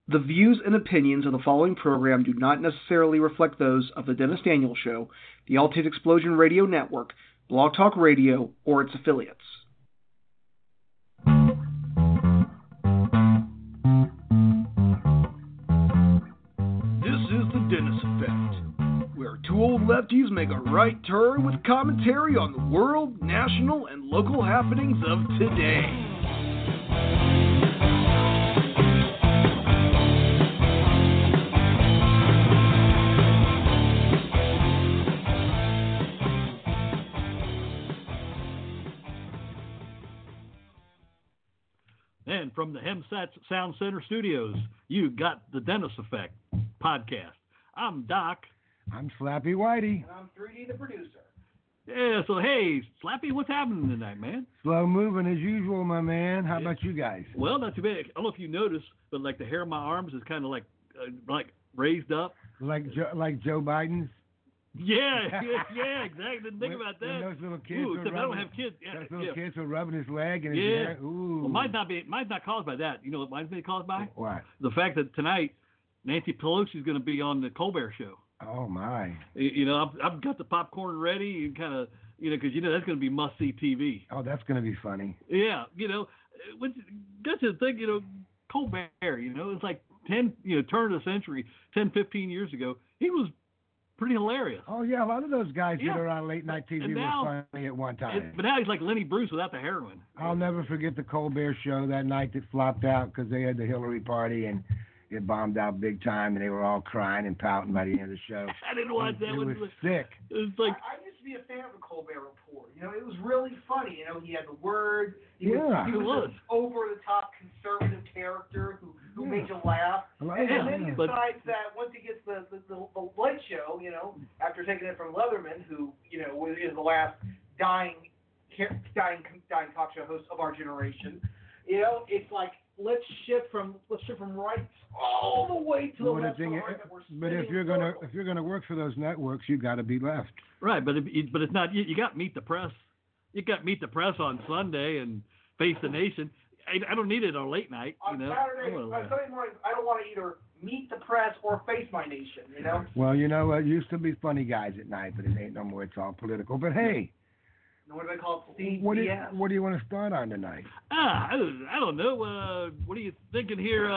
The views and opinions of the following program do not necessarily reflect those of the Dennis Daniels Show, the Altitude Explosion Radio Network, Blog Talk Radio, or its affiliates. This is the Dennis Effect, where two old lefties make a right turn with commentary on the world, national, and local happenings of today. And from the HEMSAT Sound Center Studios, you got the Dennis Effect podcast. I'm Doc. I'm Slappy Whitey. And I'm 3D, the producer. Yeah, so hey, Slappy, what's happening tonight, man? Slow moving as usual, my man. How about you guys? Well, not too bad. I don't know if you noticed, but like the hair on my arms is kind of like raised up. Like Joe Biden's? Yeah, exactly. Didn't think about that. When those little kids Ooh, except I don't have kids. Yeah, those little kids were rubbing his leg and his yeah. hair. Ooh. Well, mine's not caused by that. You know what mine's being caused by? What? The fact that tonight Nancy Pelosi's going to be on the Colbert Show. Oh my! You know, I've got the popcorn ready and kind of, you know, because you know that's going to be must-see TV. Oh, that's going to be funny. Yeah, you know, that's the thing. You know, Colbert. You know, it's like turn of the century, 10, 15 years ago. He was pretty hilarious. Oh yeah, a lot of those guys that are on late night TV were funny at one time. But now he's like Lenny Bruce without the heroin. I'll never forget the Colbert Show that night that flopped out because they had the Hillary party and it bombed out big time, and they were all crying and pouting by the end of the show. I didn't watch that. It was sick. It was like I used to be a fan of the Colbert Report. You know, it was really funny. You know, he had the word. He Yeah. was an over-the-top conservative character who made you laugh. And then he decides that once he gets the Late Show, you know, after taking it from Leatherman, who, you know, is the last dying talk show host of our generation, you know, it's like, let's shift from right all the way to the left. But if you're gonna work for those networks, you got to be left. Right, but it's not. You got Meet the Press. You got Meet the Press on Sunday and Face the Nation. I don't need it on late night. On Saturday morning, I don't want to either Meet the Press or Face My Nation. You know. Well, you know, it used to be funny guys at night, but it ain't no more. It's all political. But hey. What do they call it? What do you want to start on tonight? I don't know. What are you thinking here?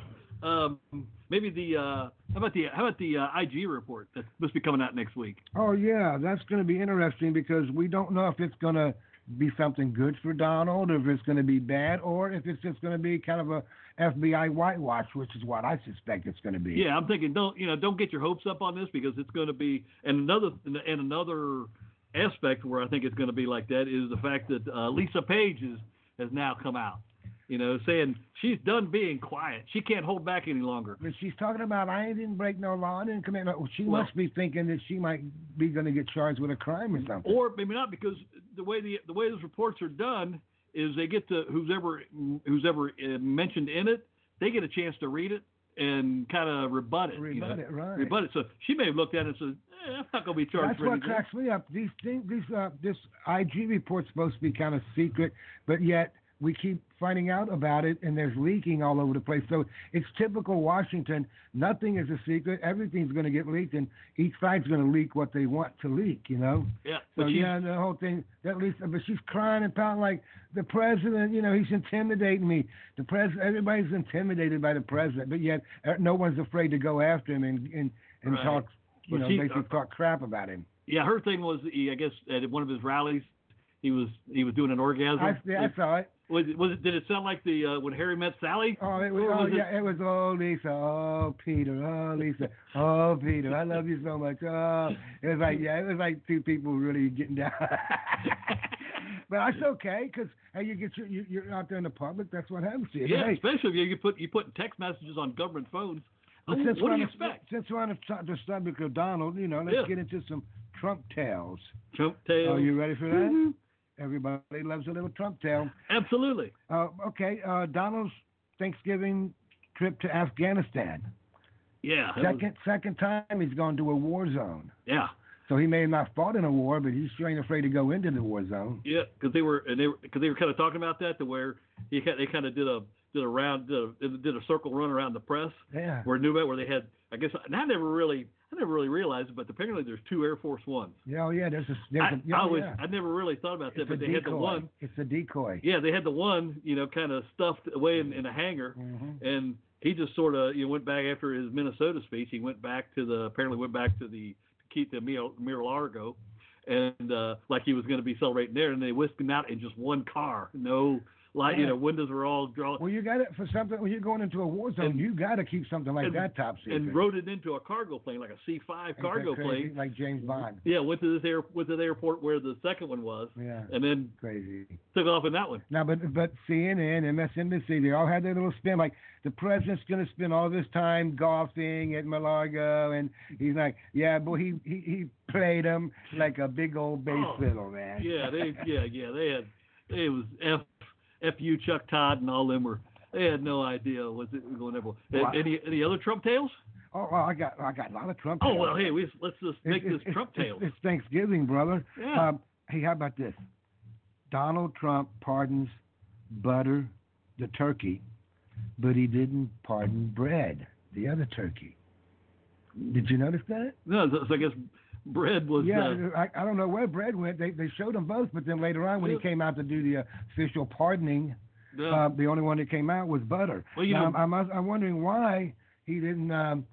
Maybe how about the IG report that must be coming out next week? Oh yeah, that's going to be interesting because we don't know if it's going to be something good for Donald, or if it's going to be bad, or if it's just going to be kind of a FBI whitewash, which is what I suspect it's going to be. Yeah, I'm thinking don't get your hopes up on this because it's going to be another aspect where I think it's going to be like that is the fact that Lisa Page has now come out, you know, saying she's done being quiet. She can't hold back any longer. But she's talking about I didn't break no law, I didn't commit no. She must be thinking that she might be going to get charged with a crime or something. Or maybe not, because the way those reports are done is they get to who's ever mentioned in it, they get a chance to read it and kind of rebut it. Right. Rebut it. So she may have looked at it and said, I'm not going to be charged for anything. That's what cracks me up. This IG report's supposed to be kind of secret, but yet we keep finding out about it, and there's leaking all over the place. So it's typical Washington. Nothing is a secret. Everything's going to get leaked, and each side's going to leak what they want to leak, you know? Yeah. So, the whole thing, but she's crying and pouting like the president, you know, he's intimidating me. Everybody's intimidated by the president, but yet no one's afraid to go after him and right. talk, basically talk crap about him. Yeah, her thing was, I guess, at one of his rallies, he was doing an orgasm. I saw it. Was it? Did it sound like the when Harry met Sally? Oh, it was Lisa, oh Peter, oh Lisa, oh Peter, I love you so much. Oh, it was like two people really getting down. But that's okay, because hey, you're out there in the public. That's what happens to you. Yeah, hey, especially if you put text messages on government phones. What do you expect? Since we're on the subject of Donald, let's get into some Trump tales. Trump tales. Are you ready for that? Mm-hmm. Everybody loves a little Trump tale. Absolutely. Okay, Donald's Thanksgiving trip to Afghanistan. Yeah. Second time he's gone to a war zone. Yeah. So he may have not fought in a war, but he sure ain't afraid to go into the war zone. Yeah, because they were kind of talking about that, to where they kind of did did a circle run around the press. Yeah. Where they had, I guess, and I never really realized it, but apparently there's 2 Air Force Ones. Yeah, there's a I never really thought about that, it's but they decoy. had the one. It's a decoy. Yeah, they had the one, kind of stuffed away in a hangar, and he just sort of went back after his Minnesota speech. He went back to the Mar-a-Lago, and like he was going to be celebrating there, and they whisked him out in just one car, no light, windows were all drawn. Well, you got it for something when you're going into a war zone. You got to keep something like that top secret. And rode it into a cargo plane, like a C-5 cargo plane, like James Bond. Yeah, went to the airport where the second one was. Yeah. And then crazy took off in that one. Now, but CNN, MSNBC, they all had their little spin. Like the president's going to spend all this time golfing at Mar-a-Lago, and he's like, yeah, boy, he played him like a big old bass fiddle, man. Yeah, it was F.U. Chuck Todd and all them they had no idea was it going ever. Any other Trump tales? Oh, well, I got a lot of Trump tales. Oh, well, hey, let's just make this Trump tales. It's Thanksgiving, brother. Yeah. Hey, how about this? Donald Trump pardons Butter, the turkey, but he didn't pardon Bread, the other turkey. Did you notice that? No, so I guess Bread was. Yeah, I don't know where Bread went. They showed them both, but then later on when he came out to do the official pardoning, the only one that came out was Butter. Well, I'm wondering why he didn't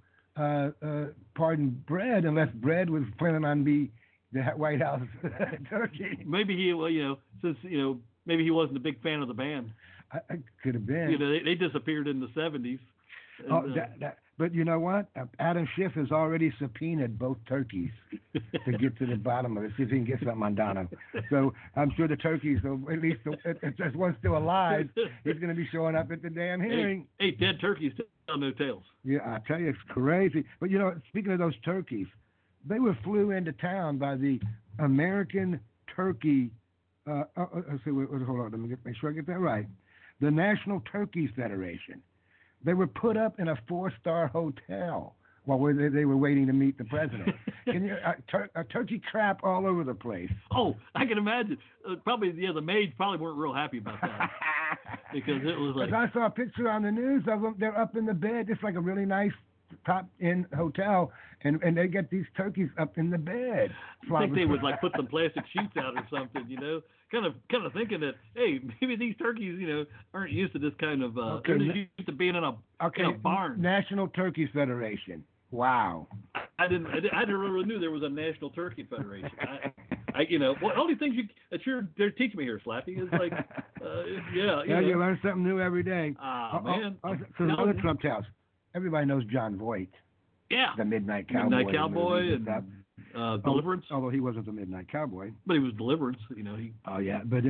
pardon Bread unless Bread was planning on be the White House turkey. Maybe he, since maybe he wasn't a big fan of the band. I could have been. They disappeared in the 70s. And, but you know what? Adam Schiff has already subpoenaed both turkeys to get to the bottom of it, see if he can get something on Donald. So I'm sure the turkeys, at least if there's one still alive, he's going to be showing up at the damn hearing. Hey, dead turkeys tell no tales. Yeah, I tell you, it's crazy. But speaking of those turkeys, they were flew into town by the American Turkey. Hold on, let me make sure I get that right. The National Turkey Federation. They were put up in a 4-star hotel while they were waiting to meet the president. Turkey crap all over the place. Oh, I can imagine. The maids probably weren't real happy about that. Because it was like... I saw a picture on the news of them. They're up in the bed, just like a really nice top-end hotel, and they get these turkeys up in the bed. I think they would put some plastic sheets out or something, Kind of thinking that, hey, maybe these turkeys, aren't used to this kind of, they're used to being in a barn. National Turkey Federation. Wow. I never really knew there was a National Turkey Federation. All these things they're teaching me here, Slappy, is like, you learn something new every day. Man. So other Trump tales. Everybody knows John Voight. Yeah. The Midnight Cowboy. Midnight Cowboy and Deliverance. Although he wasn't the Midnight Cowboy. But he was Deliverance, Oh, yeah. But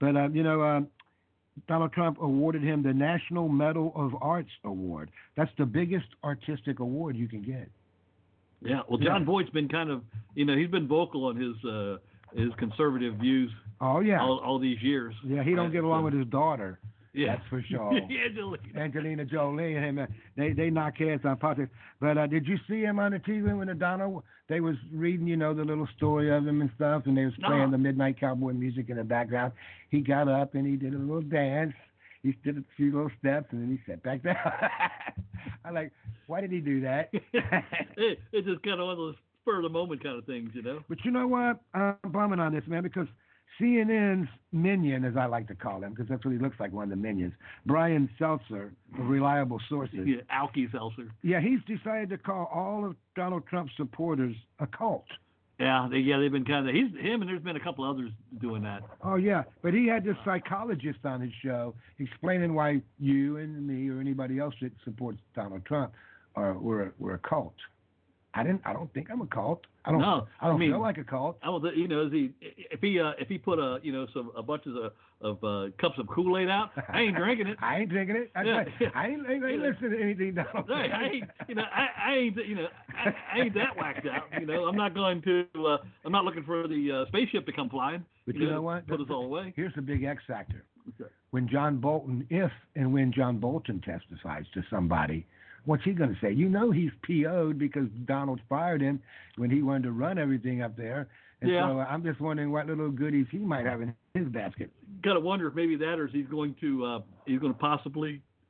Donald Trump awarded him the National Medal of Arts Award. That's the biggest artistic award you can get. Yeah. Well, John Voight's been kind of, he's been vocal on his conservative views. Oh, yeah. All these years. Yeah, he don't get along with his daughter. Yeah. That's for sure. Angelina Jolie and him, they knock heads on politics. But did you see him on the TV when they was reading, the little story of him and stuff, and they was playing the Midnight Cowboy music in the background? He got up and he did a little dance. He did a few little steps, and then he sat back down. I'm like, why did he do that? It's just kind of one of those spur of the moment kind of things, But you know what? I'm bumming on this, man, because CNN's minion, as I like to call him, because that's what he looks like, one of the minions, Brian Seltzer, of Reliable Sources. Yeah, Alki Seltzer. Yeah, he's decided to call all of Donald Trump's supporters a cult. Yeah, they've been kind of, him and there's been a couple others doing that. Oh, yeah, but he had this psychologist on his show explaining why you and me or anybody else that supports Donald Trump we're a cult. I don't think I'm a cult. I don't feel like a cult. If he put a bunch of cups of Kool-Aid out, I ain't drinking it. I ain't drinking it. I ain't listening to anything Donald Trump. I ain't that whacked out. I'm not going to. I'm not looking for the spaceship to come flying. But you know what? Put us all away. Here's the big X factor. Okay. When John Bolton testifies to somebody, what's he going to say? He's PO'd because Donald fired him when he wanted to run everything up there. And so I'm just wondering what little goodies he might have in his basket. Got to wonder if maybe that, or is he's going to possibly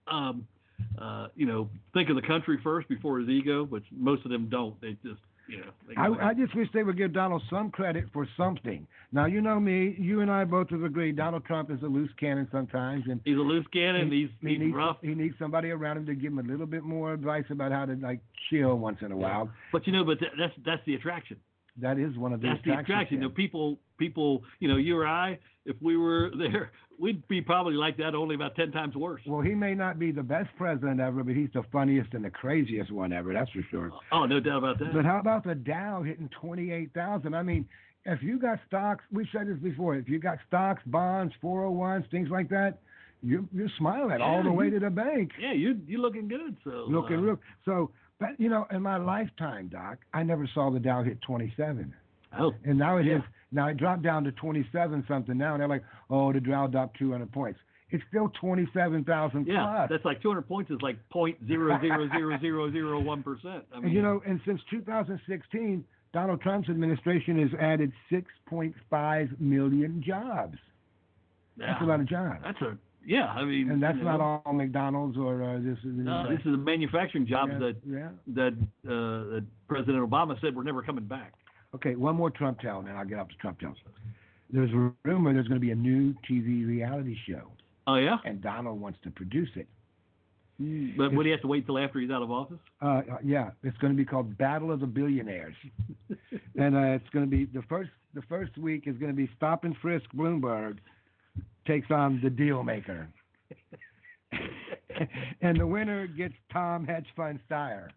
think of the country first before his ego, but most of them don't. They just, I just wish they would give Donald some credit for something. Now, you know me, you and I both have agreed Donald Trump is a loose cannon sometimes. And he's a loose cannon. He's rough. He needs somebody around him to give him a little bit more advice about how to, like, chill once in a while. But, that's the attraction. That is one of the attractions. That's the attraction. Yeah. People, you or I, if we were there, we'd be probably like that, only about 10 times worse. Well, he may not be the best president ever, but he's the funniest and the craziest one ever. That's for sure. Oh, no doubt about that. But how about the Dow hitting 28,000? I mean, if you got stocks, we said this before. If you got stocks, bonds, 401s, things like that, you're smiling all the way to the bank. Yeah, you're looking good. So looking real. So, but in my lifetime, Doc, I never saw the Dow hit 27. Oh. And now it is. Now it dropped down to 27 something now, and they're like, oh, the Dow dropped 200 points. It's still 27,000 plus. Yeah, that's like 200 points is like 0.0000001%. I mean, and since 2016, Donald Trump's administration has added 6.5 million jobs. Yeah. That's a lot of jobs. I mean, and that's not all McDonald's or this is. No, this is the manufacturing jobs that President Obama said were never coming back. Okay, one more Trump tell, and then I'll get up to Trump tells. There's a rumor there's going to be a new TV reality show. Oh, yeah? And Donald wants to produce it. But would he have to wait till after he's out of office? Yeah, it's going to be called Battle of the Billionaires. And it's going to be, the first week is going to be Stop and Frisk Bloomberg takes on the Deal Maker. And the winner gets Tom Hedge Fund Steyer.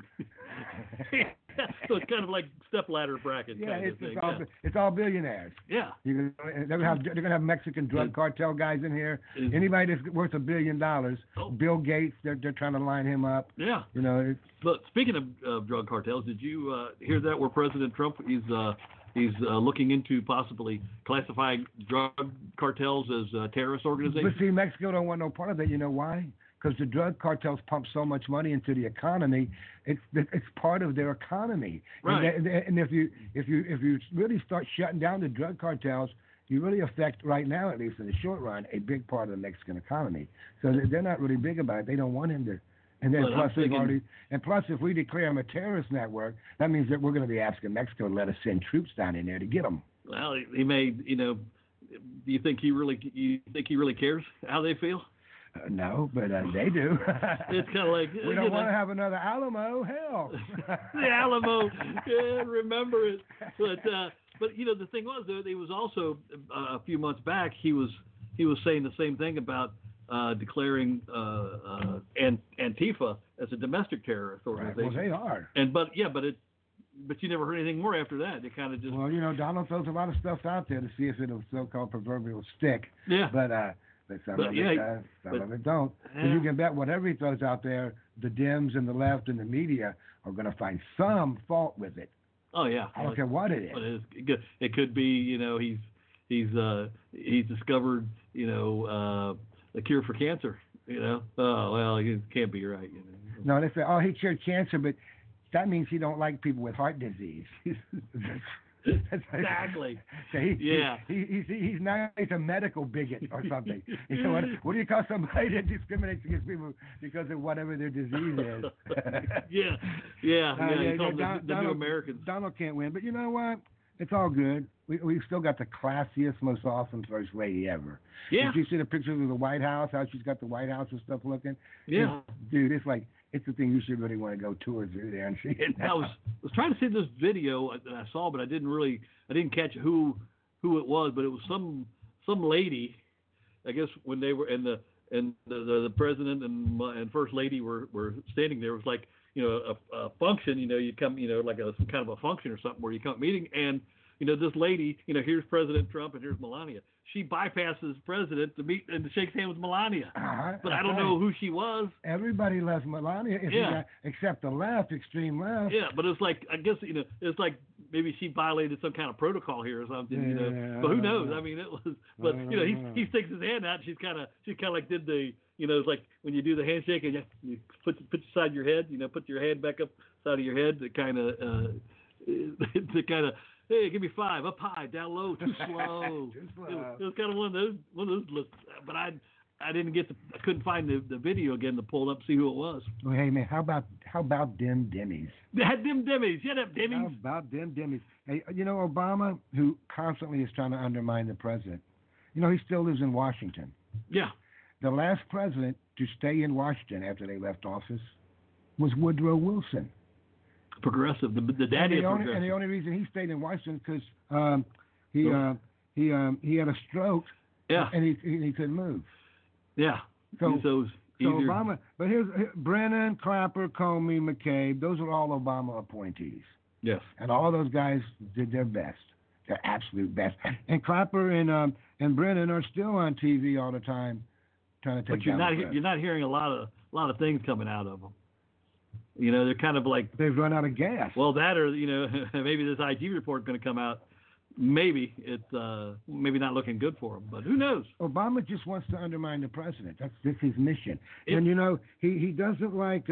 So it's kind of like stepladder bracket kind of thing. It's all billionaires. Yeah. They're going to have Mexican drug cartel guys in here. Anybody that's worth $1 billion. Bill Gates, they're trying to line him up. Yeah. But speaking of drug cartels, did you hear that where President Trump he's looking into possibly classifying drug cartels as terrorist organizations? But see, Mexico don't want no part of that. You know why? Because the drug cartels pump so much money into the economy, it's part of their economy. Right. And if you really start shutting down the drug cartels, you really affect, right now at least in the short run, a big part of the Mexican economy. So they're not really big about it. They don't want him to. And then plus if we declare them a terrorist network, that means that we're going to be asking Mexico to let us send troops down in there to get them. Well, he may. Do you think he really cares how they feel? No, but they do. It's kind of like we don't want to have another Alamo. Hell, the Alamo. Yeah, remember it. But the thing was, though, he was also a few months back. He was saying the same thing about declaring Antifa as a domestic terrorist organization. Right. Well, they are. But you never heard anything more after that. It kind of just. Well, Donald throws a lot of stuff out there to see if it'll so-called proverbial stick. Yeah. But some of it does, some of it don't. Yeah. And you can bet whatever he throws out there, the Dems and the left and the media are going to find some fault with it. Oh yeah. I don't care what it is. It could be he's discovered a cure for cancer. Oh well, it can't be right. No, they say he cured cancer, but that means he don't like people with heart disease. Exactly. So he's now a medical bigot or something. What do you call somebody that discriminates against people because of whatever their disease is? Yeah. The New Americans. Donald can't win, but you know what? It's all good. We've still got the classiest, most awesome first lady ever. Yeah. Did you see the pictures of the White House? How she's got the White House and stuff looking? Yeah. Dude, it's like. It's the thing you should really want to go tour through there and see it. I was trying to see this video that I saw, but I didn't catch who it was, but it was some lady, I guess when they were the president and first lady were standing there. It was like a function. You come like some kind of a function or something where you come meeting and. This lady, here's President Trump and here's Melania. She bypasses President to meet and to shake hands with Melania. But I don't know who she was. Everybody loves Melania, except the left, extreme left. Yeah, but it's like, I guess, it's like maybe she violated some kind of protocol here or something, But who knows? I mean, it was, but, he sticks his hand out and she's kind of like did the, it's like when you do the handshake and you put aside your head, put your hand back up side of your head to kind of, hey, give me 5, up high, down low, too slow. Too slow. It was kind of one of those. But I I couldn't find the video again to pull it up see who it was. Well, hey man, how about them Demis? Them Demis. Shut up, Demis. How about them Demis? Hey, Obama, who constantly is trying to undermine the president. He still lives in Washington. Yeah. The last president to stay in Washington after they left office was Woodrow Wilson. Progressive, the daddy of progressive. And the only reason he stayed in Washington because he had a stroke. Yeah. And he couldn't move. Yeah. So easier. Obama, but here's Brennan, Clapper, Comey, McCabe. Those are all Obama appointees. Yes. And all of those guys did their best, their absolute best. And Clapper and Brennan are still on TV all the time, trying to take. But you're not hearing a lot of things coming out of them. They're kind of like they've run out of gas. Well, that or maybe this IG report going to come out. Maybe it's maybe not looking good for him, but who knows? Obama just wants to undermine the president. That's his mission. And he doesn't like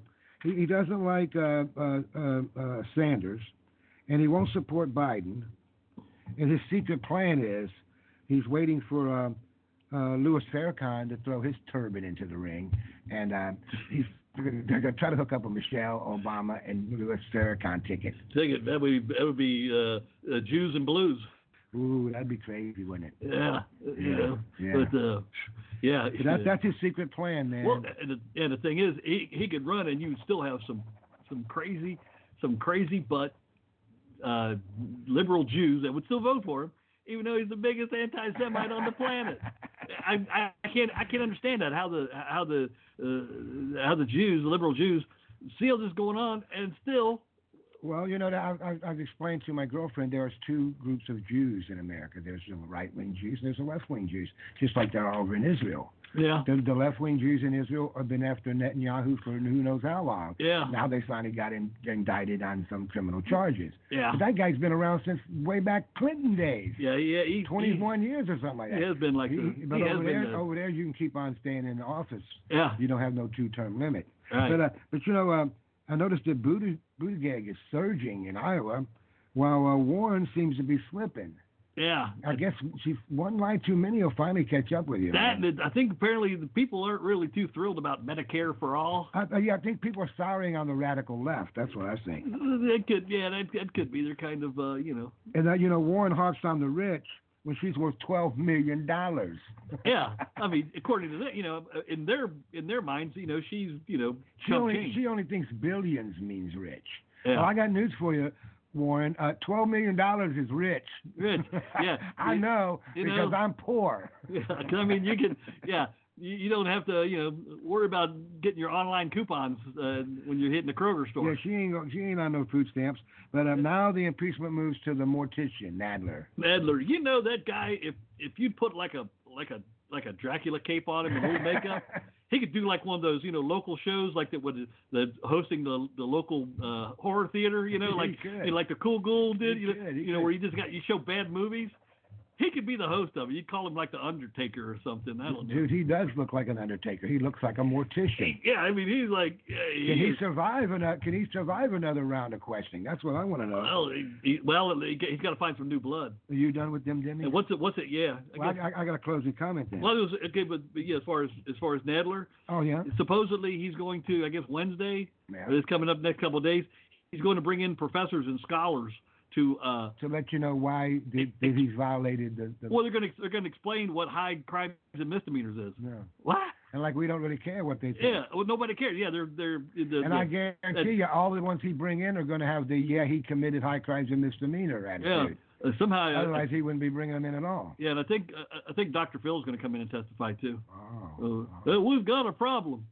Sanders, and he won't support Biden. And his secret plan is he's waiting for Louis Farrakhan to throw his turban into the ring, and they're going to try to hook up a Michelle Obama and Louis Farrakhan ticket. That would be Jews and blues. Ooh, that'd be crazy, wouldn't it? Yeah. Yeah. But yeah. That's his secret plan, man. Well, and the thing is, he could run, and you would still have some crazy but liberal Jews that would still vote for him, even though he's the biggest anti-Semite on the planet. I can't understand that how the Jews, the liberal Jews, see all this going on and still. Well, I've explained to my girlfriend there's two groups of Jews in America. There's the right-wing Jews and there's the left-wing Jews, just like there are over in Israel. Yeah. The left-wing Jews in Israel have been after Netanyahu for who knows how long. Yeah. Now they finally got indicted on some criminal charges. Yeah. But that guy's been around since way back Clinton days. Yeah. 21 years or something like that. He has been like But over there, you can keep on staying in the office. Yeah. You don't have no two-term limit. Right. But I noticed that Buttigieg is surging in Iowa, while Warren seems to be slipping. Yeah. I guess one line too many will finally catch up with you. I think apparently the people aren't really too thrilled about Medicare for all. I think people are souring on the radical left. That's what I think. That could be their kind of, And Warren harps on the rich when she's worth $12 million. Yeah, I mean, according to that, in their minds, she's, she only thinks billions means rich. Yeah. Well, I got news for you, Warren. $12 million is rich. Rich, yeah. I know because I'm poor. Yeah, I mean, you can, yeah. You don't have to, worry about getting your online coupons when you're hitting the Kroger store. Yeah, she ain't on no food stamps. But now the impeachment moves to the mortician, Nadler. That guy. If you put like a Dracula cape on him and old makeup, he could do like one of those, local shows like the hosting the local horror theater. Like the Cool Ghoul did. Where you show bad movies. He could be the host of it. You'd call him like the Undertaker or something. I don't know. Dude, he does look like an Undertaker. He looks like a mortician. Yeah, I mean, he's like. Can he survive another round of questioning? That's what I want to know. Well, he's got to find some new blood. Are you done with them, Demi? And what's it? Yeah. I got a closing comment then. Well, it was okay, but yeah, as far as Nadler. Oh yeah. Supposedly he's going to, I guess Wednesday. Yeah. Or this coming up next couple of days. He's going to bring in professors and scholars to let you know why he's violated the. Well, they're going to explain what high crimes and misdemeanors is. Yeah. What? And like we don't really care what they think. Yeah. Well, nobody cares. Yeah, they're. I guarantee you, all the ones he bring in are going to have he committed high crimes and misdemeanor attitude. Yeah. Somehow. Otherwise, he wouldn't be bringing them in at all. Yeah, and I think Dr. Phil's going to come in and testify too. Oh. We've got a problem.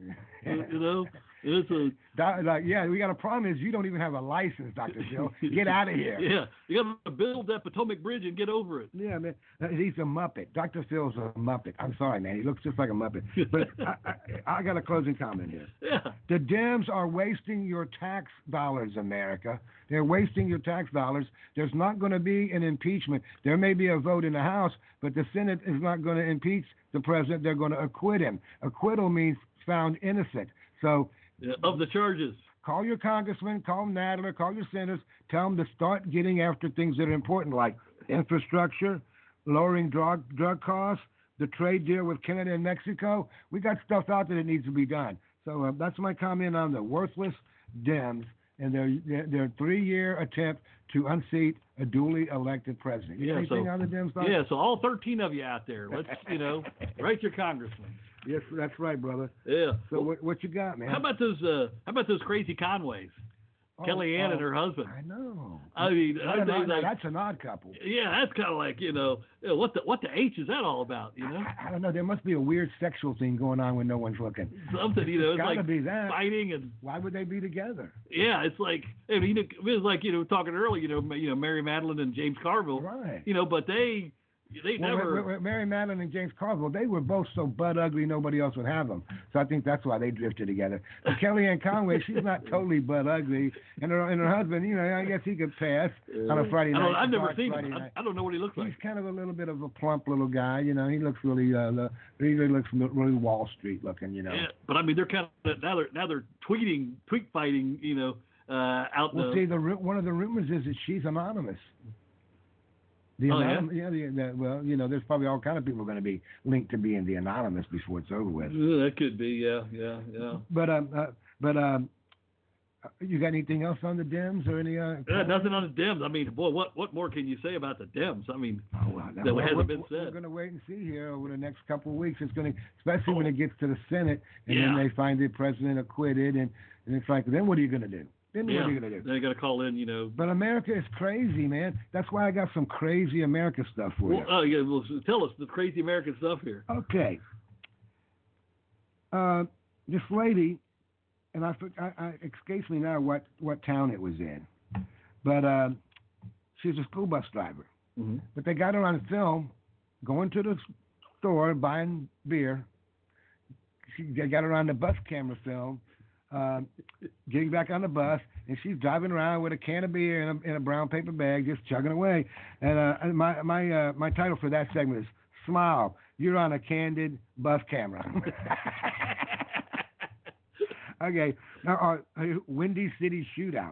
It's we got a problem is you don't even have a license, Dr. Phil. Get out of here. Yeah, you got to build that Potomac Bridge and get over it. Yeah, man. He's a Muppet. Dr. Phil's a Muppet. I'm sorry, man. He looks just like a Muppet. But I got a closing comment here. Yeah. The Dems are wasting your tax dollars, America. They're wasting your tax dollars. There's not going to be an impeachment. There may be a vote in the House, but the Senate is not going to impeach the president. They're going to acquit him. Acquittal means found innocent. So. Of the charges. Call your congressman, call Nadler, call your senators, tell them to start getting after things that are important like infrastructure, lowering drug costs, the trade deal with Canada and Mexico. We got stuff out there that needs to be done. So that's my comment on the worthless Dems and their 3-year attempt to unseat a duly elected president. Anything on the Dems? Yeah, so all 13 of you out there, let's, write your congressman. Yes, that's right, brother. Yeah. So what you got, man? How about those crazy Conways? Kellyanne and her husband. I know. I mean, that's an odd couple. Yeah, that's kind of like, what the H is that all about, I don't know. There must be a weird sexual thing going on when no one's looking. Something, it's gotta like be that. fighting and. Why would they be together? Yeah, it's like, it was like, talking earlier, Mary Madeline and James Carville. Right. But they never. Mary Madeline and James Carville, they were both so butt ugly nobody else would have them. So I think that's why they drifted together. But Kellyanne Conway, she's not totally butt ugly, and her husband, I guess he could pass on a Friday night. I've never seen him. I don't know what he looks like. He's kind of a little bit of a plump little guy. He looks really, looks really Wall Street looking. Yeah, but I mean, they're kind of now they're tweet fighting. Out. Well, see, one of the rumors is that she's anonymous. There's probably all kind of people going to be linked to being the anonymous before it's over with. That could be, yeah. But you got anything else on the Dems or any? Nothing on the Dems. I mean, boy, what more can you say about the Dems? I mean, that hasn't been said. We're going to wait and see here over the next couple of weeks. It's going to, especially when it gets to the Senate, and then they find the president acquitted, and it's like, then what are you going to do? What are you going to do? They got to call in, But America is crazy, man. That's why I got some crazy America stuff for you. Oh, yeah. Well, tell us the crazy American stuff here. Okay. This lady, and I escapes me now what town it was in, but she was a school bus driver. Mm-hmm. But they got her on film going to the store buying beer. They got her on the bus camera film. Getting back on the bus, and she's driving around with a can of beer in a brown paper bag, just chugging away. And my title for that segment is "Smile, You're on a Candid Bus Camera." Okay, now Windy City shootout.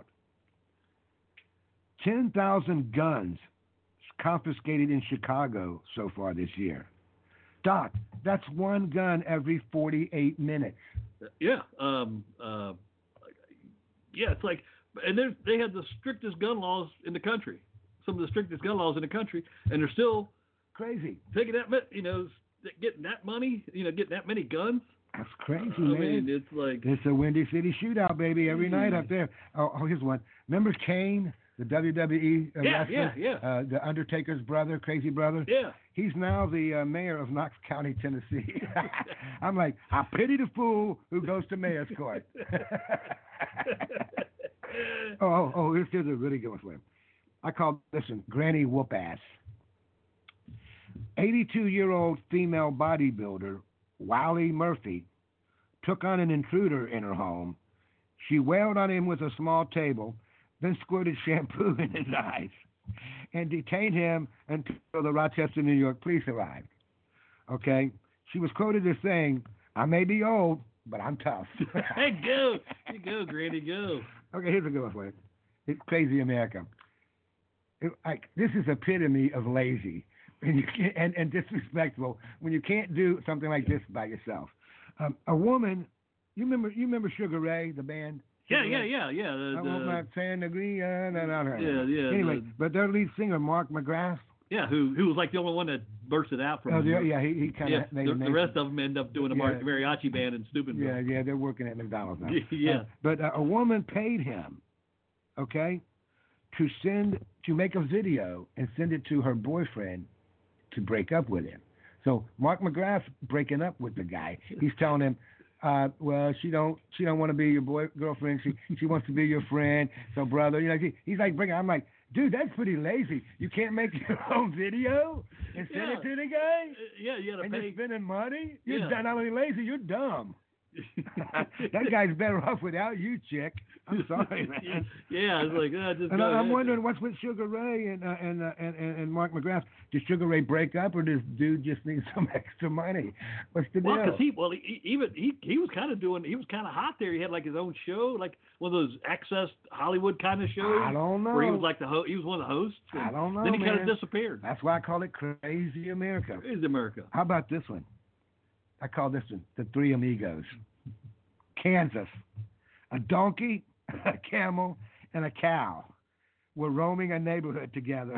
10,000 guns confiscated in Chicago so far this year. Doc, that's one gun every 48 minutes. Yeah. It's like, and they have the strictest gun laws in the country. Some of the strictest gun laws in the country, and they're still crazy. Taking that, getting that money, getting that many guns. That's crazy, I man. mean, it's like it's a Windy City shootout, baby, every night up there. Oh, here's one. Remember Kane, the WWE wrestler? Yeah. The Undertaker's brother, crazy brother. Yeah. He's now the mayor of Knox County, Tennessee. I'm like, I pity the fool who goes to mayor's court. Here's a really good one for him. I call this one Granny Whoop Ass. 82-year-old female bodybuilder Wally Murphy took on an intruder in her home. She wailed on him with a small table, then squirted shampoo in his eyes, and detained him until the Rochester, New York police arrived. Okay? She was quoted as saying, "I may be old, but I'm tough." Hey, go. You go, Granny, go. Okay, here's a good one for you. It's crazy America. This is epitome of lazy and disrespectful when you can't do something like this by yourself. A woman, you remember Sugar Ray, the band? Yeah. I won't not saying agree. Yeah. Anyway, but their lead singer, Mark McGrath. Yeah, who was like the only one that bursted out from. He kind of. The rest of them end up doing a mariachi band in Steubenville. Yeah, they're working at McDonald's now. Yeah. But a woman paid him, okay, to make a video and send it to her boyfriend to break up with him. So Mark McGrath's breaking up with the guy. He's telling him, she don't want to be your girlfriend. She wants to be your friend. So brother, he's like I'm like, dude, that's pretty lazy. You can't make your own video and send it to the guy. Yeah, you got to pay. You're spending money. You're not only lazy, you're dumb. That guy's better off without you, chick. I'm sorry, man. Yeah, it's like just. And go I'm ahead. wondering what's with Sugar Ray and Mark McGrath. Did Sugar Ray break up, or does dude just need some extra money? What's the Well, deal? because he was kind of hot there. He had like his own show, like one of those Access Hollywood kind of shows. I don't know. Where he was like he was one of the hosts. I don't know. Then he kind man. of disappeared. That's why I call it Crazy America. Crazy America. How about this one? I call this one the Three Amigos. Kansas. A donkey, a camel, and a cow were roaming a neighborhood together.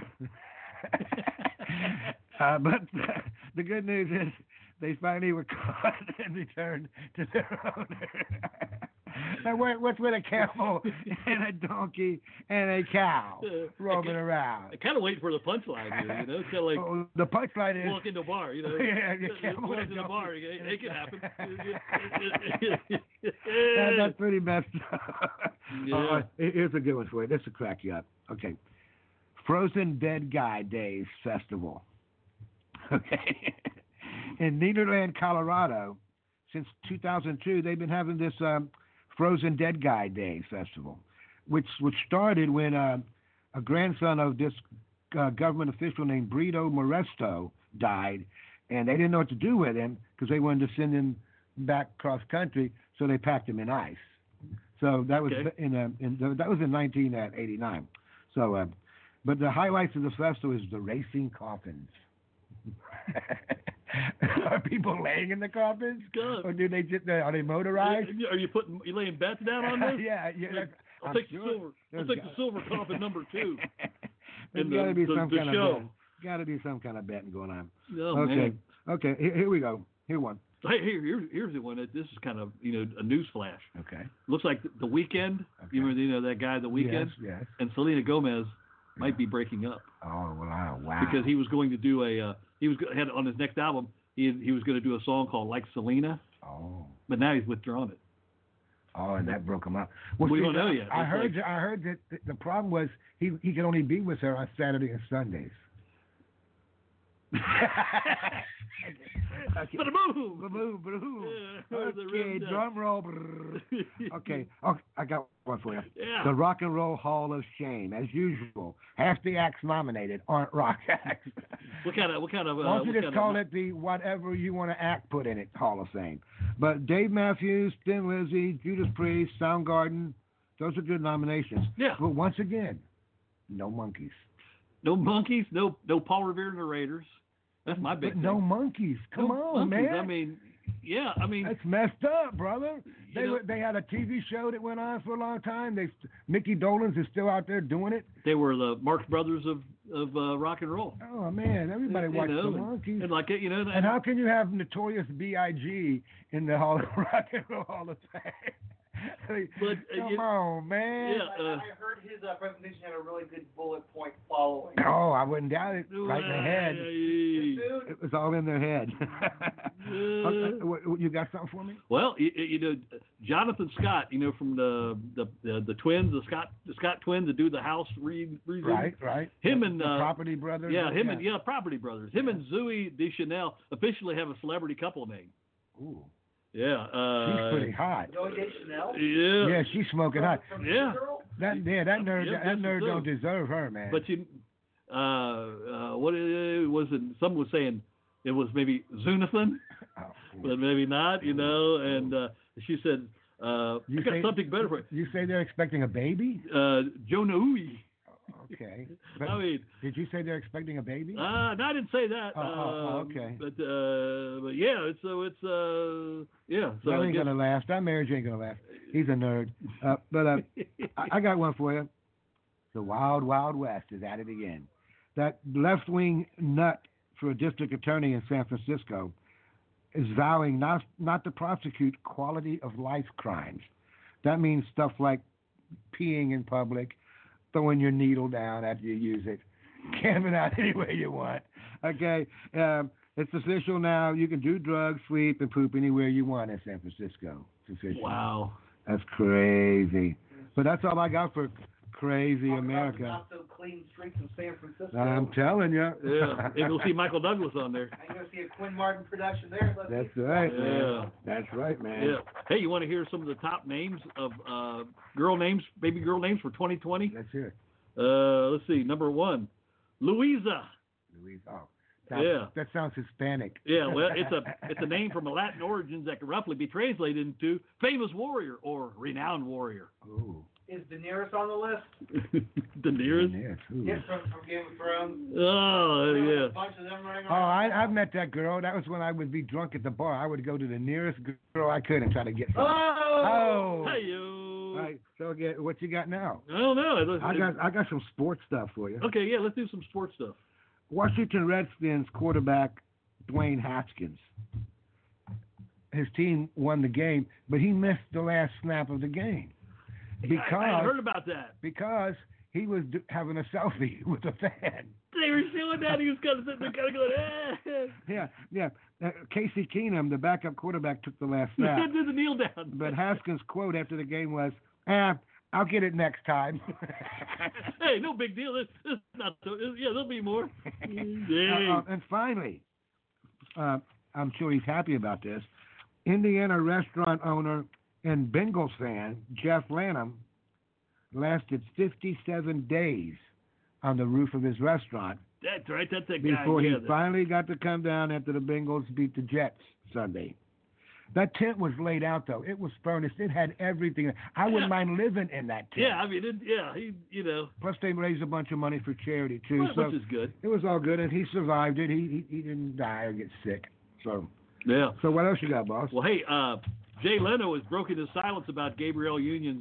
But the good news is they finally were caught and returned to their owner. Now, what's with a camel and a donkey and a cow roaming around? I kind of wait for the punchline here, you know? It's kind of like the punchline is walk into a bar, you know? Yeah, the camel walk and into a bar, donkey. it can happen. That's pretty messed up. Yeah. Here's a good one for you. This will crack you up. Okay. Frozen Dead Guy Days Festival. Okay. In Nederland, Colorado, since 2002, they've been having this Frozen Dead Guy Days Festival, which started when a grandson of this government official named Brito Moresto died, and they didn't know what to do with him because they wanted to send him back cross country, so they packed him in ice. So that was Okay. that was in 1989. So, but the highlights of the festival is the racing coffins. Are people laying in the coffins, Good. or do they just are they motorized? Are you laying bets down on this? Yeah. I'll I'm take sure the silver. I'll there's take got- the silver coffin number 2. There's in got to be the some kind show. of got to be some kind of betting going on. Oh, Okay, man. okay. Here we go. Here one. Hey, here's the one. This is kind of a news flash. Okay. Looks like the Weeknd. Okay. You remember that guy, the Weeknd, Yes. and Selena Gomez might be breaking up Oh wow. because he was going to do had on his next album. He was going to do a song called Like Selena, Oh. but now he's withdrawn it. Oh, and that broke him up. Well, We see, don't know yet. I It's heard that the problem was he could only be with her on Saturday and Sundays. Okay. Ba-da-boom! Boom, boom. Yeah, the Okay, rim down. drum roll. Brrr. Okay. Oh, I got one for you. Yeah. The Rock and Roll Hall of Shame, as usual. Half the acts nominated aren't rock acts. What kind of? Why don't you what just kind call of, it the whatever you want to act put in it Hall of Fame? But Dave Matthews, Thin Lizzy, Judas Priest, Soundgarden, those are good nominations. Yeah. But once again, no monkeys. No monkeys, no Paul Revere and the Raiders. That's my big But thing. no monkeys. Come No on, monkeys. man. I mean, That's messed up, brother. You know- They had a TV show that went on for a long time. Mickey Dolenz is still out there doing it. they were the Marx Brothers of rock and roll. Oh man, everybody watched the monkeys. And like it, And how can you have Notorious B.I.G. in the Rock and Roll Hall of Fame? But, Come on, man. Yeah. I heard his presentation had a really good bullet point following. Oh, I wouldn't doubt it. Right in the head. Dude, It was all in their head. You got something for me? Well, Jonathan Scott, from the twins, the Scott twins that do the house redo. Right. Him The and Property Brothers. and Property Brothers. Him and Zooey Deschanel officially have a celebrity couple name. Ooh, Yeah. she's pretty hot. Zoe Deschanel? Yeah. Yeah, she's smoking hot. From Yeah. Supergirl? That nerd, Yeah, that yes, nerd it don't does. deserve her, man. But what it was it? Someone was saying it was maybe Zoonathan, Oh, but maybe not. And she said, "I You got say- something better for you say they're expecting a baby? you." Jonah Uy. Okay. But I mean, did you say they're expecting a baby? no, I didn't say that. Okay. But yeah, it's yeah. So that I ain't guess, gonna last. That marriage ain't gonna last. He's a nerd. But I got one for you. The Wild Wild West is at it again. That left-wing nut for a district attorney in San Francisco is vowing not to prosecute quality of life crimes. That means stuff like peeing in public, throwing your needle down after you use it, camping out any way you want. Okay, it's official now. You can do drugs, sleep, and poop anywhere you want in San Francisco. It's official. wow. That's crazy. But that's all I got for crazy Talk about the America. not so clean streets streets of San Francisco. I'm telling you. Yeah, and we'll see Michael Douglas on there. I'm going to see a Quinn Martin production there. That's right, Yeah. man. That's right, man. Yeah. Hey, you want to hear some of the top names of baby girl names for 2020? Let's hear it. Let's see. Number 1, Louisa. Louise. Oh. That sounds Hispanic. Yeah, well, it's a name from a Latin origins that can roughly be translated into famous warrior or renowned warrior. Ooh. Is Daenerys on the list? Daenerys? Yes, from Game of Thrones. Oh, yeah. A bunch of them running Oh, around. I've met that girl. That was when I would be drunk at the bar. I would go to the nearest girl I could and try to get some. Oh! Hey, yo. All right, so again, what you got now? I don't know. I got some sports stuff for you. Okay, yeah, let's do some sports stuff. Washington Redskins quarterback Dwayne Haskins. His team won the game, but he missed the last snap of the game I heard about that. because he was having a selfie with a fan. They were showing that he was kind of sitting there, kind of going, Yeah. Casey Keenum, the backup quarterback, took the last He snap. did the kneel down. But Haskins' quote after the game was, I'll get it next time. Hey, no big deal. It's not so. Yeah, there'll be more. Dang. And finally, I'm sure he's happy about this, Indiana restaurant owner and Bengals fan Jeff Lanham lasted 57 days on the roof of his restaurant That's right. That's that guy. before he finally got to come down after the Bengals beat the Jets Sunday. That tent was laid out, though. It was furnished. It had everything. I wouldn't mind living in that tent. Yeah, I mean, he. Plus, they raised a bunch of money for charity, too. Which is good. It was all good, and he survived it. He didn't die or get sick. So Yeah. So what else you got, boss? Well, hey, Jay Leno has broken his silence about Gabrielle Union's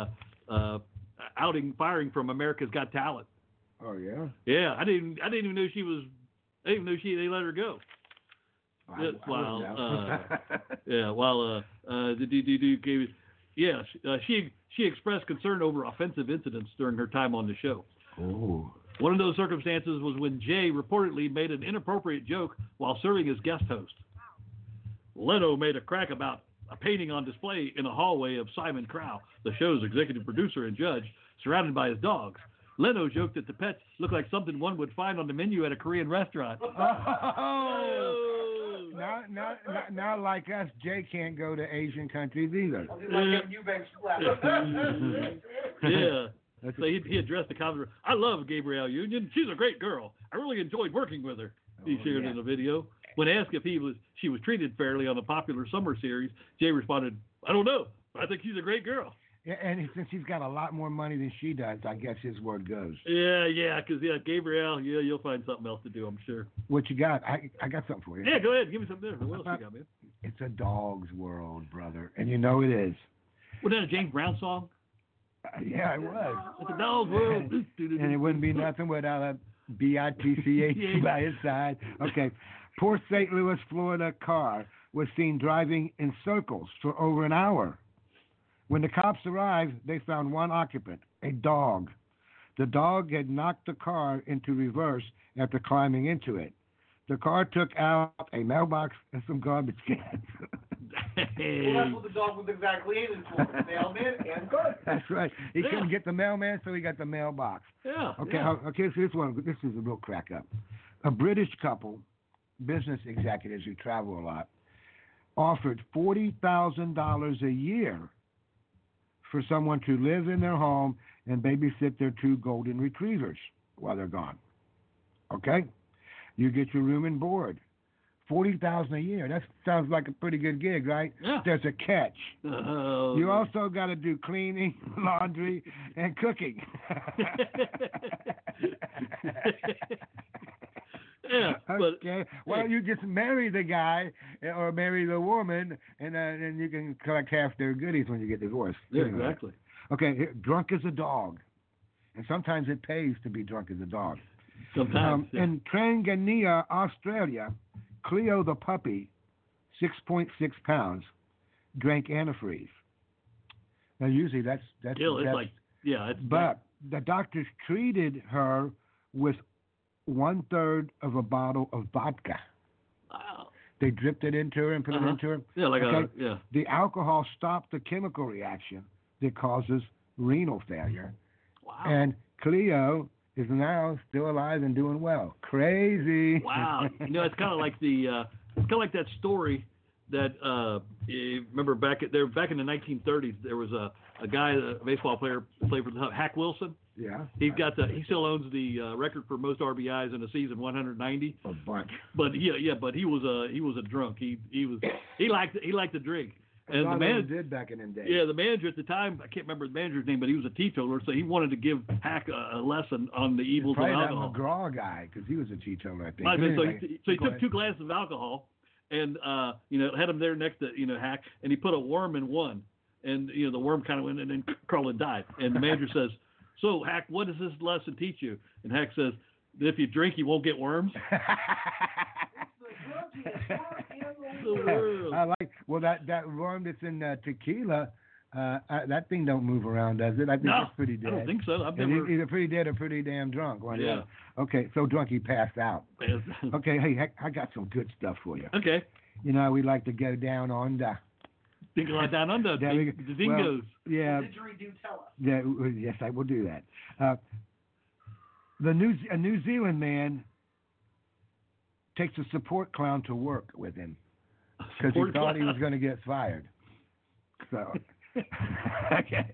firing from America's Got Talent. Oh yeah. Yeah, I didn't even know she was. I didn't even know they let her go. She expressed concern over offensive incidents during her time on the show. Oh. One of those circumstances was when Jay reportedly made an inappropriate joke while serving as guest host. Leno made a crack about a painting on display in the hallway of Simon Crow, the show's executive producer and judge, surrounded by his dogs. Leno joked that the pets looked like something one would find on the menu at a Korean restaurant. Oh. Now, like us, Jay can't go to Asian countries either. Yeah. So he addressed the comment. I love Gabrielle Union. She's a great girl. I really enjoyed working with her. He shared in a video. When asked if she was treated fairly on the popular summer series, Jay responded, "I don't know. I think she's a great girl." Yeah, and since he's got a lot more money than she does, I guess his word goes. Yeah, because Gabrielle, you'll find something else to do, I'm sure. What you got? I got something for you. Yeah, go ahead. Give me something different. What else you got, man? It's a dog's world, brother, and you know it is. Was that a James Brown song? Yeah, it was. It's a dog's world. And it wouldn't be nothing without a B-I-T-C-H by his side. Okay. Poor St. Louis, Florida car was seen driving in circles for over an hour. When the cops arrived, they found one occupant, a dog. The dog had knocked the car into reverse after climbing into it. The car took out a mailbox and some garbage cans. Well, that's what the dog was exactly aiming for, mailman and garbage. That's right. He couldn't get the mailman, so he got the mailbox. Yeah. Okay, okay, so this is a real crack up. A British couple, business executives who travel a lot, offered $40,000 a year for someone to live in their home and babysit their 2 golden retrievers while they're gone. Okay? You get your room and board. $40,000 a year. That sounds like a pretty good gig, right? Yeah. There's a catch. Oh, You also got to do cleaning, laundry, and cooking. Yeah, but okay. Well, you just marry the guy or marry the woman, and then you can collect half their goodies when you get divorced. yeah, exactly. Okay, here, drunk as a dog, and sometimes it pays to be drunk as a dog. Sometimes. In Trangia, Australia, Cleo the puppy, 6.6 pounds, drank antifreeze. Now, usually that's but the doctors treated her with 1/3 of a bottle of vodka. Wow. They dripped it into her and put it into her. Yeah, The alcohol stopped the chemical reaction that causes renal failure. Wow. And Cleo is now still alive and doing well. Crazy. Wow. It's kind of like that story that you remember back in the 1930s. There was a guy, a baseball player, played for the Hack Wilson. Yeah. He still owns the record for most RBIs in a season, 190. A bunch. But but he was a drunk. He liked to drink. And the manager did back in the day. Yeah, the manager at the time, I can't remember the manager's name, but he was a teetotaler, so he wanted to give Hack a lesson on the evils of alcohol. Probably that McGraw guy, because he was a teetotaler, I think. Anyway, so he took 2 glasses of alcohol and had him there next to Hack, and he put a worm in one, and the worm kind of went and then crawled and died. And the manager says, "So Hack, what does this lesson teach you?" And Hack says, "That if you drink, you won't get worms." I like that worm that's in tequila. That thing don't move around, does it? I think it's pretty dead. I don't think so. Either pretty dead or pretty damn drunk. Yeah. Okay, so drunk he passed out. Okay, hey, I got some good stuff for you. Okay. We like to go down on the. Think a lot down under. The dingoes. Yeah. Do tell us. Yeah. Yes, I will do that. A New Zealand man takes a support clown to work with him because he thought he was going to get fired. So, okay.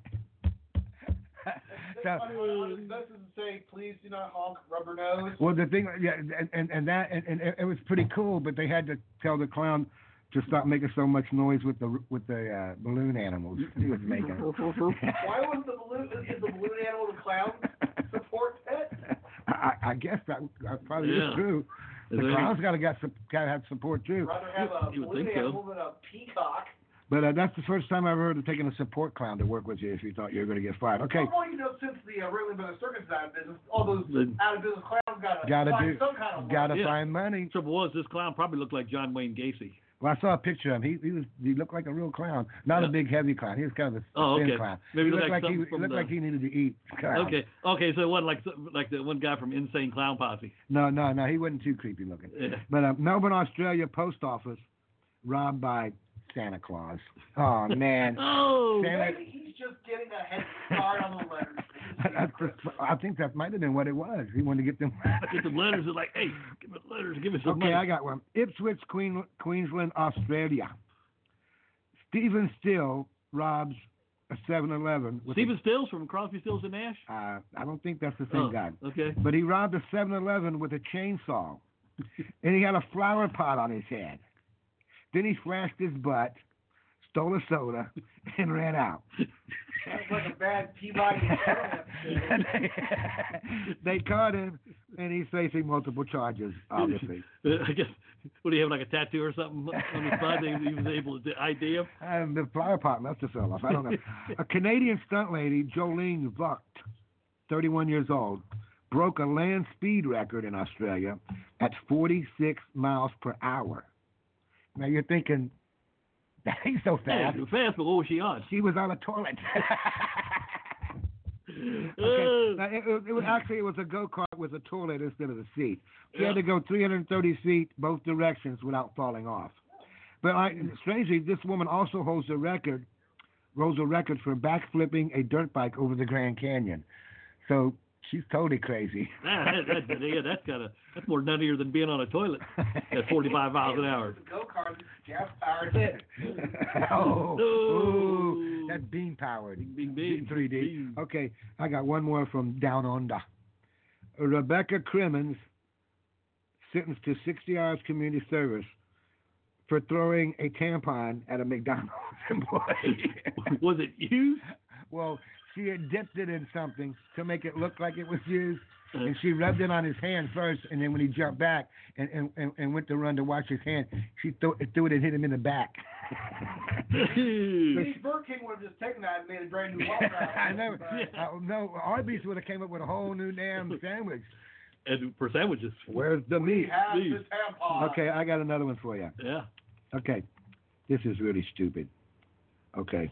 Doesn't say, "Please do not honk, rubber nose." Well, the thing, and it was pretty cool, but they had to tell the clown to stop making so much noise with the balloon animals he was making. Why was the balloon animal the clown support pet? I guess that probably is true. The clown's got to have support too. Rather have a balloon animal than a peacock. But that's the first time I've ever heard of taking a support clown to work with you if you thought you were going to get fired. Okay. Well, since the Ringling Brothers Circus is out of business, all those out of business clowns gotta find some kind of work. Gotta find money. Trouble was, this clown probably looked like John Wayne Gacy. Well, I saw a picture of him. He looked like a real clown, not a big heavy clown. He was kind of a thin clown. Maybe he looked like he needed to eat. Clown. Okay, so it wasn't like the one guy from Insane Clown Posse. No, he wasn't too creepy looking. Yeah. But Melbourne, Australia post office robbed by Santa Claus. Oh man. Maybe he's just getting a head start on the letters. I think that might have been what it was. He wanted to get them. Get the letters. It's like, hey, give me the letters. Give me some money. Okay, I got one. Ipswich, Queensland, Australia. Stephen Still robs a 7-Eleven. Stephen Stills from Crosby, Stills and Nash? I don't think that's the same guy. Okay. But he robbed a 7-Eleven with a chainsaw, and he had a flower pot on his head. Then he flashed his butt, stole a soda, and ran out. Sounds like a bad Peabody episode. They caught him, and he's facing multiple charges, obviously. I guess, what do you have, like a tattoo or something on his butt? He was able to ID him? The flower pot must have fell off. I don't know. A Canadian stunt lady, Jolene Vucht, 31 years old, broke a land speed record in Australia at 46 miles per hour. Now you're thinking, that ain't so fast. Yeah, fast, but what was she on? She was on a toilet. Okay. Now, it was a go-kart with a toilet instead of a seat. She had to go 330 feet both directions without falling off. But strangely, this woman also holds a record for backflipping a dirt bike over the Grand Canyon. So she's totally crazy. That's more nuttier than being on a toilet at 45 miles an hour. Go-kart, gas-powered. That's beam-powered. Beam 3D. Beam. Okay, I got one more from Down Under. Rebecca Crimmins sentenced to 60 hours community service for throwing a tampon at a McDonald's employee. Was it used? Well, she had dipped it in something to make it look like it was used, and she rubbed it on his hand first, and then when he jumped back and went to run to wash his hand, she threw it and hit him in the back. Steve Burger King would have just taken that and made a brand new waffle. I know. No, Arby's would have came up with a whole new damn sandwich. And for sandwiches. Where's the meat? Have the tampon. Okay, I got another one for you. Yeah. Okay, this is really stupid. Okay.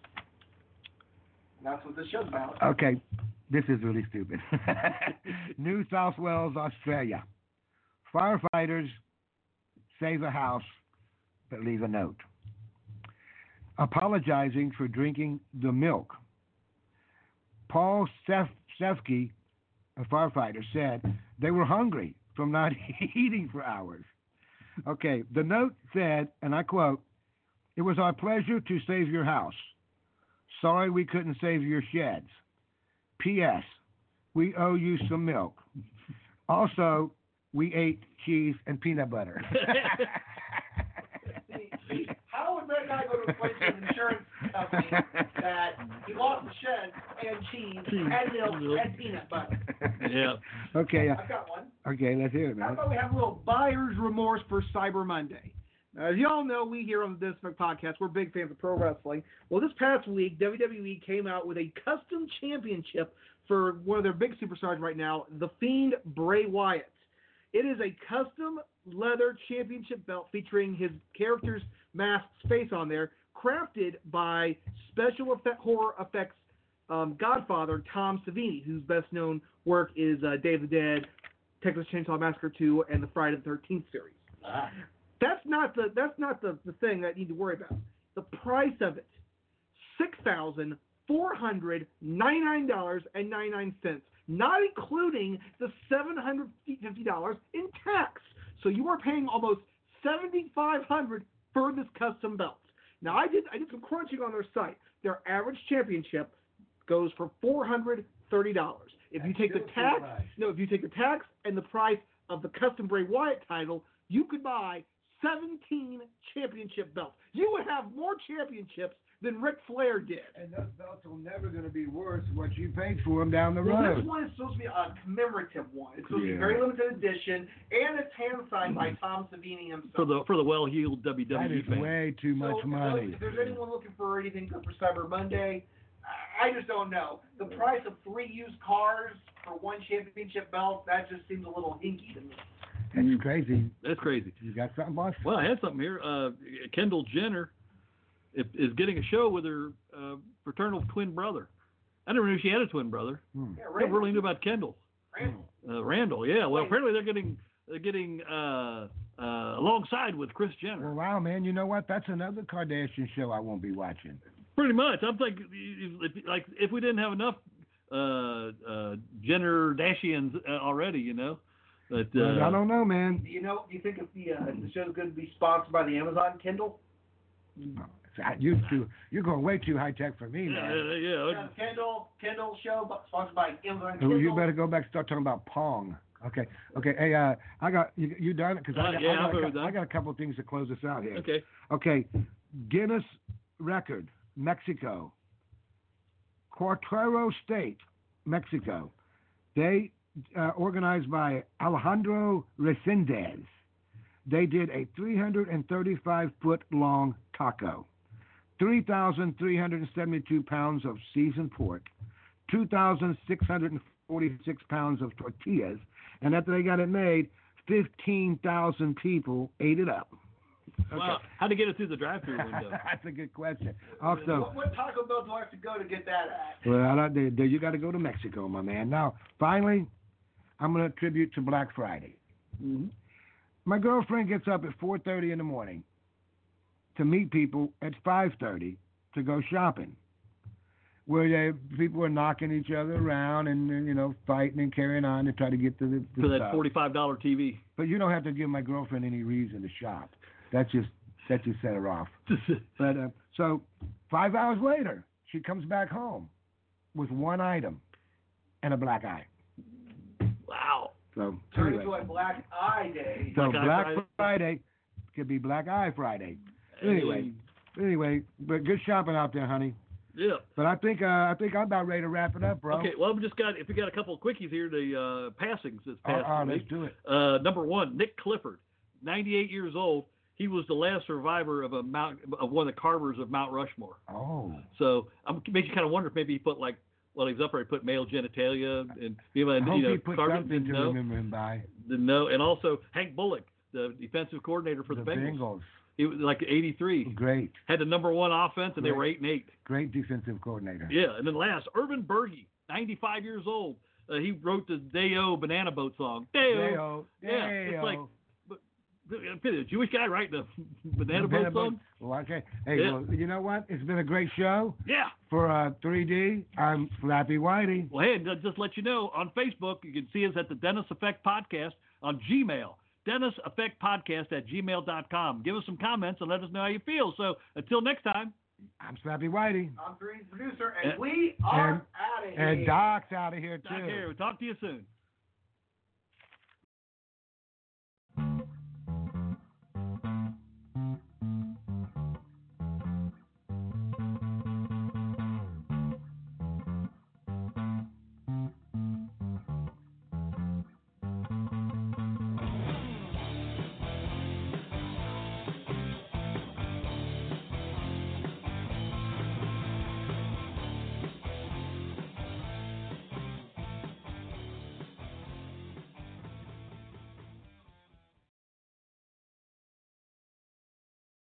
That's what this show's about. Okay, this is really stupid. New South Wales, Australia. Firefighters save a house, but leave a note. Apologizing for drinking the milk. Paul Sefke a firefighter, said they were hungry from not eating for hours. Okay, the note said, and I quote, "It was our pleasure to save your house. Sorry we couldn't save your sheds. P.S. We owe you some milk. Also, we ate cheese and peanut butter." See, how would that guy go to a place with an insurance company that he lost the shed and cheese and milk and peanut butter? Yeah. Okay. I've got one. Okay, let's hear it, How man. about we have a little buyer's remorse for Cyber Monday? As you all know, we here on the Dismic Podcast, we're big fans of pro wrestling. Well, this past week, WWE came out with a custom championship for one of their big superstars right now, The Fiend Bray Wyatt. It is a custom leather championship belt featuring his character's masked face on there, crafted by special horror effects godfather Tom Savini, whose best known work is Day of the Dead, Texas Chainsaw Massacre 2, and the Friday the 13th series. That's not the thing that you need to worry about. The price of it, $6,499.99, not including the $750 in tax. So you are paying almost $7,500 for this custom belt. Now I did some crunching on their site. Their average championship goes for $430. If you take the tax, if you take the tax and the price of the custom Bray Wyatt title, you could buy 17 championship belts. You would have more championships than Ric Flair did. And those belts are never going to be worth what you paid for them down the Well, road. this one is supposed to be a commemorative one. It's supposed to be Yeah. very limited edition, and it's hand signed by Tom Savini himself. For the well-heeled WWE That is fan. way too much So, money. If there's anyone looking for anything good for Cyber Monday, I just don't know. The price of 3 used cars for 1 championship belt, that just seems a little hinky to me. That's crazy. That's crazy. You got something, boss? Well, I had something here. Kendall Jenner is getting a show with her fraternal twin brother. I never knew she had a twin brother. Yeah, I never really knew about Kendall. Randall. Randall, yeah. Well, apparently they're getting alongside with Kris Jenner. Well, wow, man. You know what? That's another Kardashian show I won't be watching. Pretty much. I'm thinking, if we didn't have enough Jenner Dashians already, you know. But I don't know, man. Do you think if the show's going to be sponsored by the Amazon Kindle? You're going way too high tech for me, man. Yeah. Kindle show sponsored by Amazon Oh, Kindle. you better go back and start talking about Pong. Okay. Hey, I got you done? Because I got a couple of things to close this out here. Okay. Okay. Guinness record, Mexico. Querétaro State, Mexico. They organized by Alejandro Resendez. They did a 335-foot long taco, 3,372 pounds of seasoned pork, 2,646 pounds of tortillas, and after they got it made, 15,000 people ate it up. Okay. Wow. How'd they get it through the drive-through window? That's a good question. Also, What Taco Bell do I have to go to get that at? well, you got to go to Mexico, my man. Now, finally, I'm going to tribute to Black Friday. Mm-hmm. My girlfriend gets up at 4:30 in the morning to meet people at 5:30 to go shopping, where people are knocking each other around and fighting and carrying on to try to get to the For that stuff. $45 TV. But you don't have to give my girlfriend any reason to shop. That just set her off. But so 5 hours later, she comes back home with one item and a black eye. Wow. So Turn anyway. into a Black Eye Day. So Black Eye Black Friday. Friday could be Black Eye Friday. Anyway, but good shopping out there, honey. Yeah. But I think I'm about ready to wrap it up, bro. Okay. Well, we got a couple of quickies here. The passings this past Let's week. do it. Number 1, Nick Clifford, 98 years old. He was the last survivor of one of the carvers of Mount Rushmore. Oh. So makes you kind of wonder if maybe he put he was up there, he put male genitalia and I hope he put carved it. something to remember him by. Didn't know. And also Hank Bullock, the defensive coordinator for the Bengals. He was like 83. Great. Had the number 1 offense, and they were 8-8. Great defensive coordinator. Yeah, and then last, Urban Berge, 95 years old. He wrote the Day-O Banana Boat song. Day-O. Day-O. Yeah, it's like, the Jewish guy writing the Banana Boat song? Well, okay. Hey, Yeah. well, you know what? It's been a great show. Yeah. For 3D, I'm Flappy Whitey. Well, hey, and just let you know, on Facebook, you can see us at the Dennis Effect Podcast on Gmail. Dennis Effect Podcast at gmail.com. Give us some comments and let us know how you feel. So until next time. I'm Slappy Whitey. I'm 3D's producer, and we are out of here. And Doc's out of here, too. Doc here. We'll talk to you soon.